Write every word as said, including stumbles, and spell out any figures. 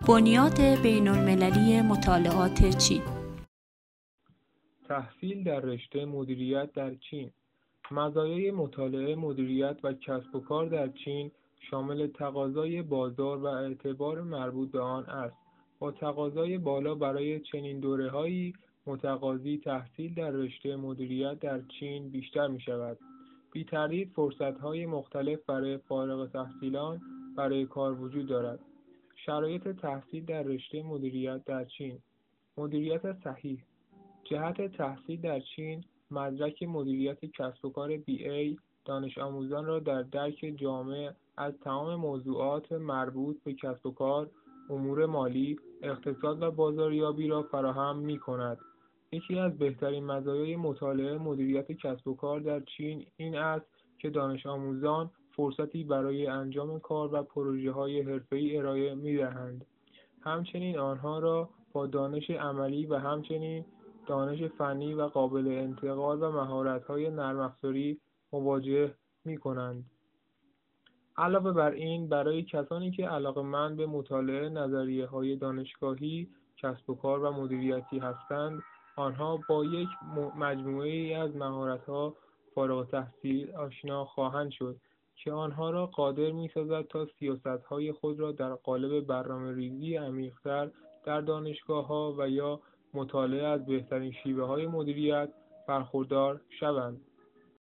بنیاد بین‌المللی مطالعات چین. تحصیل در رشته مدیریت در چین. مزایای مطالعه مدیریت و کسب و کار در چین شامل تقاضای بازار و اعتبار مربوط به آن است. با تقاضای بالا برای چنین دوره‌هایی، متقاضی تحصیل در رشته مدیریت در چین بیشتر می‌شود. بی‌تردید فرصت‌های مختلف برای فارغ‌التحصیلان برای کار وجود دارد. شرایط تحصیل در رشته مدیریت در چین. مدیریت صحیح. جهت تحصیل در چین، مدرک مدیریت کسب و کار بی ای دانش آموزان را در درک جامع از تمام موضوعات مربوط به کسب و کار، امور مالی، اقتصاد و بازاریابی را فراهم می‌کند. یکی از بهترین مزایای مطالعه مدیریت کسب و کار در چین این است که دانش آموزان فرصتی برای انجام کار و پروژه‌های حرفه‌ای ارائه می‌دهند. همچنین آنها را با دانش عملی و همچنین دانش فنی و قابل انتقال و مهارت‌های نرم‌افزاری مواجه می‌کنند. علاوه بر این، برای کسانی که علاقه‌مند به مطالعه نظریه‌های دانشگاهی، کسب و کار و مدیریتی هستند، آنها با یک مجموعه‌ای از مهارت‌ها فارغ‌التحصیل آشنا خواهند شد که آنها را قادر می‌سازد تا سیاست‌های خود را در قالب برنامه‌ریزی عمیق‌تر در دانشگاه‌ها و یا مطالعه از بهترین شیوه‌های مدیریت برخوردار شوند.